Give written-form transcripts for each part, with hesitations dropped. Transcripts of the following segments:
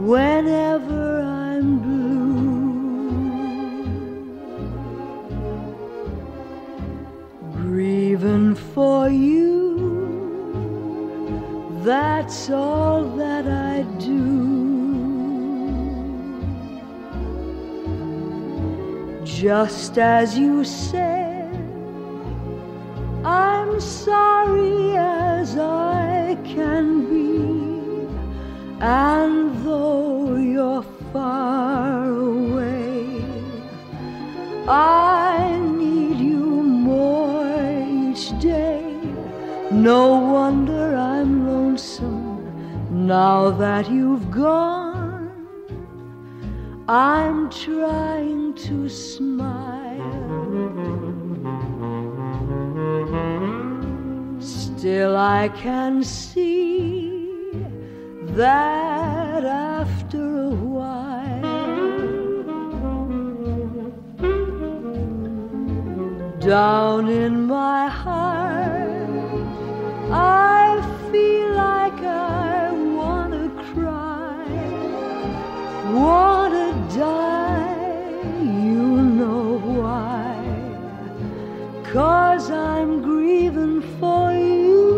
whenever I'm blue. Grieving for you, that's all that I do. Just as you said, I'm sorry as I can be. And though you're far away, I need you more each day. No wonder I'm lonesome now that you've gone. I'm trying to smile, still I can see that after a while, down in my heart, I feel like I wanna cry, wanna die. You know why? 'Cause I'm grieving for you.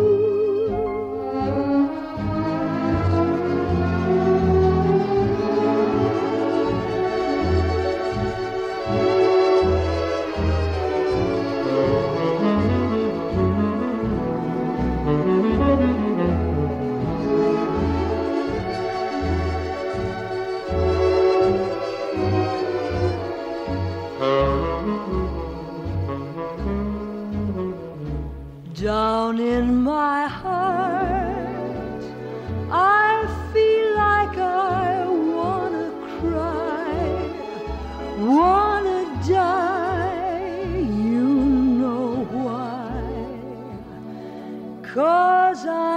Down in my heart, I feel like I wanna cry, wanna die. You know why? 'Cause